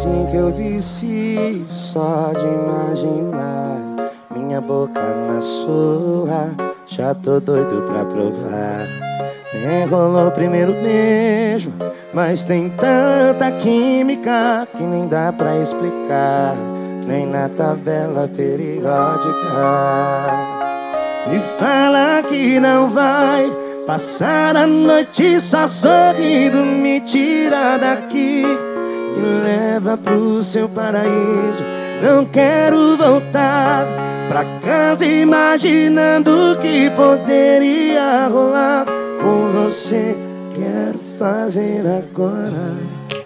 assim que eu vicio só de imaginar minha boca na sua. Já tô doido pra provar. Nem rolou o primeiro beijo, mas tem tanta química que nem dá pra explicar, nem na tabela periódica. Me fala que não vai passar a noite só sorrindo, me tira daqui, me leva pro seu paraíso. Não quero voltar pra casa imaginando o que poderia rolar com você. Quero fazer agora.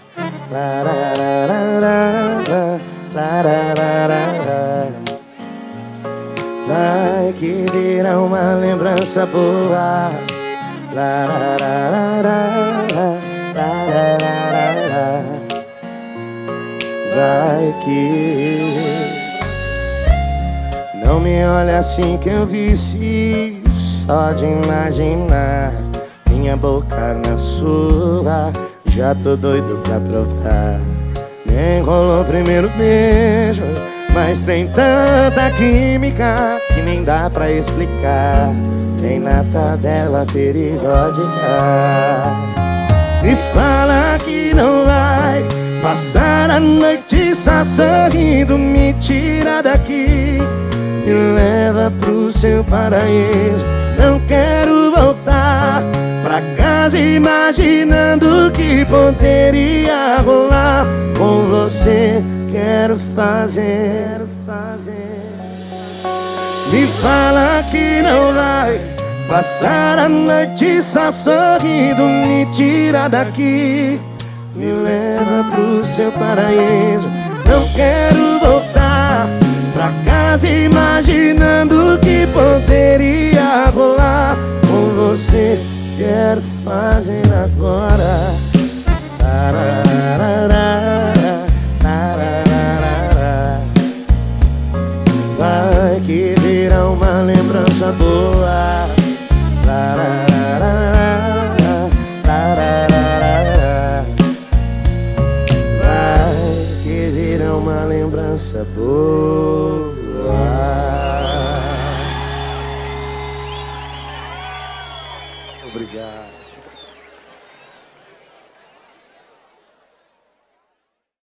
Larararara, larararara. Vai que vira uma lembrança boa. Larararara, larararara. Vai que não me olha assim que eu vicio só de imaginar minha boca na sua. Já tô doido pra provar. Nem rolou o primeiro beijo, mas tem tanta química que nem dá pra explicar, nem na tabela periódica. Me fala que não vai passar a noite só sorrindo, me tira daqui, me leva pro seu paraíso. Não quero voltar pra casa imaginando o que poderia rolar com você. Quero fazer. Me fala que não vai passar a noite só sorrindo, me tira daqui, me leva pro seu paraíso. Não quero voltar pra casa imaginando o que poderia rolar com você. Quero fazer agora. Tararara, tararara. Vai que vira uma lembrança boa. Tararara, tararara. Vai que vira uma lembrança boa.